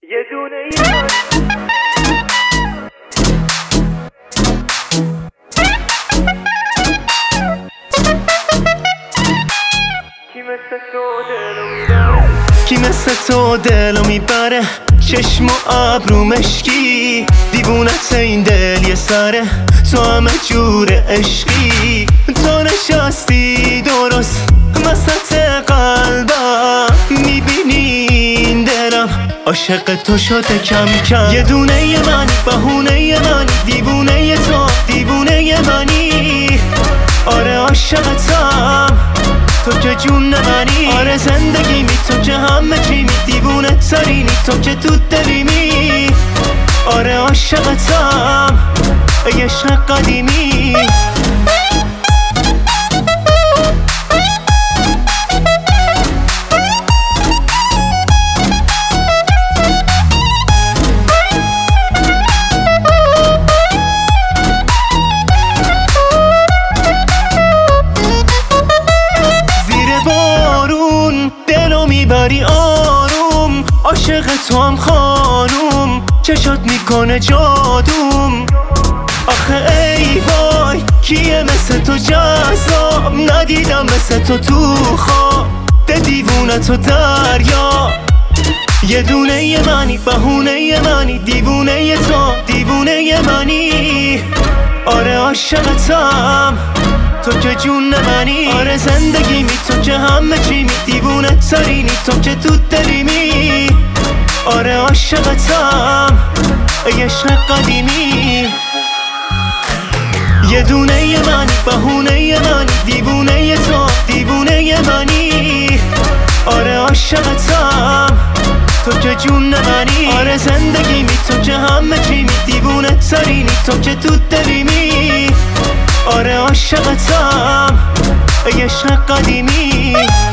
یه دونه کی مثل تو دلو میبره چشم و ابرو مشکی دیوونت این دل یه سره تو همه جور عشقی تو نشستی درست وسط قلبم میبینی این دلم عاشق تو شده کم کم یه دونه منی بهونه منی دیوونه تو دیوونه منی آره عاشقتم تو که جون منی آره زندگی می تو که همه چی می دیوونه ترینی تو که تو دلیمی آره عاشقتم ای عشق قدیمی میبری آروم عاشق تو هم خانوم چشات میکنه جادوم آخه ای وای کیه مثل تو جذاب ندیدم مثل تو خواب ده دیوونه تو دریا یه دونه منی بهونه منی دیوونه تو دیوونه منی آره عاشقتم تو که جون منی آره زندگی می تو که همه چی می دیوونه ترینی تو که تو دلیمی آره عاشقتم ای عشق قدیمی یه دونه منی بهونه منی دیوونه تو دیوونه منی آره عاشقتم تو که جون منی آره زندگی می تو که همه چی می دیوونه ترینی تو که تو دلیمی آره عاشقتم ای عشق قدیمی